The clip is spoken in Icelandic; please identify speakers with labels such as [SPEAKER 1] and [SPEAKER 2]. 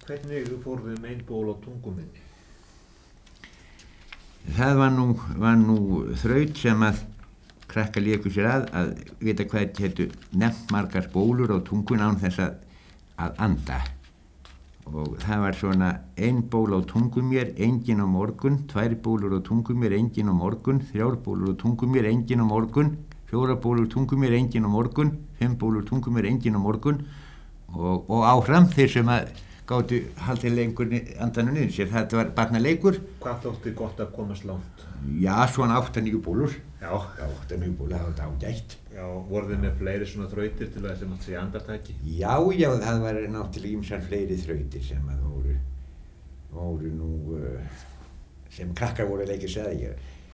[SPEAKER 1] Hvernig fóruð þið með einból á tunguminni?
[SPEAKER 2] Það var nú þraut sem að krakkar léku sér að vita hvað getur nefnt margar bólur á tungun án þess að anda. Og það var svona 1 ból á tungu mér, engin á morgun, 2 bólur á tungu mér, engin á morgun, 3 bólur á tungu mér, engin á morgun, 4 bólur á tungu mér, engin á morgun, 5 bólur á tungu mér, engin á morgun og áfram þeir sem að gátu haldið lengur andanum niður sér. Þetta var barnaleikur.
[SPEAKER 1] Hvað þótti gott að komast langt?
[SPEAKER 2] Já, svona 8-9 bólur.
[SPEAKER 1] Já.
[SPEAKER 2] Já, 8-9 bólur, það var ágætt.
[SPEAKER 1] Já, voruð þið með fleiri svona þrautir til þess að maður segja andartaki?
[SPEAKER 2] Já, það var náttúrulega ýmsar fleiri þrautir sem að voru nú, sem krakkar voru að leika sér að.